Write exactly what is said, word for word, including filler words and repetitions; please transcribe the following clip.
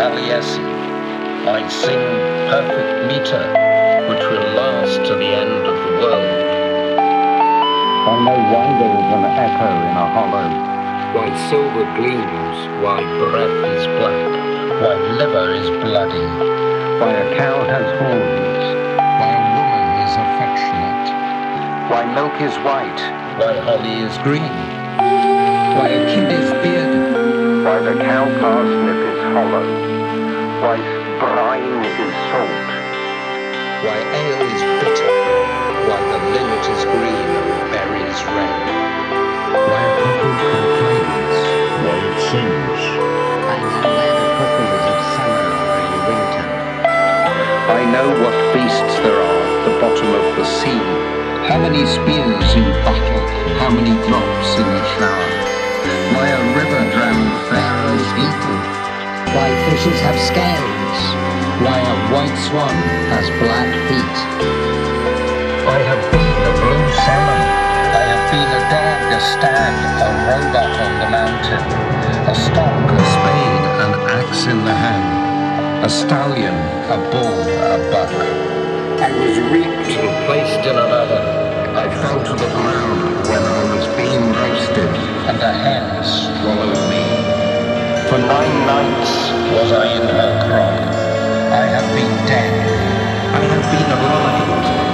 Taliesin. I sing perfect meter, which will last to the end of the world. I know why there is an echo in a hollow. Why silver gleams, why breath is black, why liver is bloody, Why a cow has horns. why a woman is affectionate, Why milk is white. why holly is green, Why a kid is bearded. Why the cow parsnip is hollow. Why brine is salt. why ale is bitter, why the linnet is green and berries red, Why a cuckoo complains. Why it sings. I know where the cuckoos of summer are in winter. I know what beasts there are at the bottom of the sea. how many spears in battle, how many drops in the shower, Why a river drowned Pharaoh's eagle. Why fishes have scales. why a white swan has black feet. I have been a blue salmon. I have been a dog, a stag, a robot on the mountain, a stock, a spade, an axe in the hand, a stallion, a bull, a buck. I was reaped and placed in an oven. I fell to the ground when I was being roasted. And a hen swallowed me. For nine nights Was I in her crop? I have been dead. I have been alive.